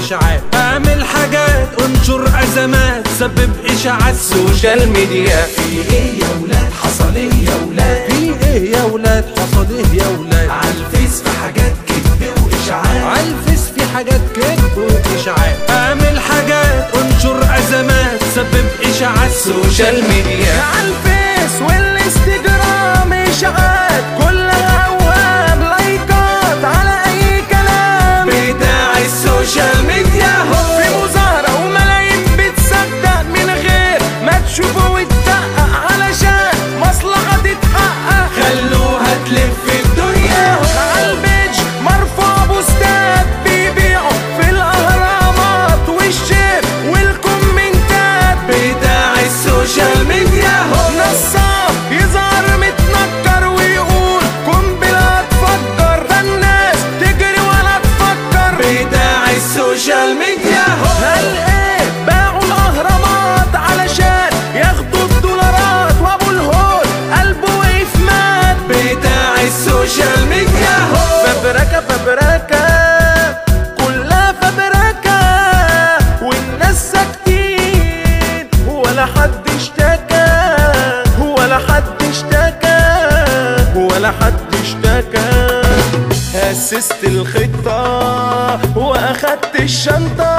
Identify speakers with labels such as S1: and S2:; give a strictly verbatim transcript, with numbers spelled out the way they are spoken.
S1: اشاعات، اعمل حاجات انشر ازمات سبب اشاعات سوشيال ميديا.
S2: في ايه يا ولاد حصل ايه يا ولاد؟
S1: في ايه يا ولاد حصل ايه يا ولاد؟
S2: عالفيس في حاجات كذب واشاعات،
S1: عالفيس في حاجات كذب واشاعات، اعمل حاجات انشر ازمات سبب اشاعات سوشيال ميديا.
S3: عالفيس والانستجرام اشاعات كلها اوهام لايكات على اي كلام
S2: بتاع السوشيال ميديا هو
S3: في مظاهرة وملايين بتصدق من غير ما تشوفه وتدقق علشان مصلحة تتحقق.
S2: خلوها تلف الدنيا هو
S3: عالبيج مرفوع بوستات بيبيعوا في الاهرامات والشير والكومنتات
S2: بتاع السوشيال ميديا هو
S3: نصاب يظهر متنكر ويقول قنبلة تفجر فالناس تجري ولا تفكر.
S2: بتاع السوشيال ميديا هو
S3: هل ايه باعوا الاهرامات علشان ياخدوا الدولارات وابو الهول قلبه وقف مات.
S2: بتاع السوشيال ميديا هو
S3: فبركة فبركة كلها فبركة والناس ساكتين ولا حد اشتكى ولا حد اشتكى ولا حد اشتكى. أسست الخطة وأخدت الشنطة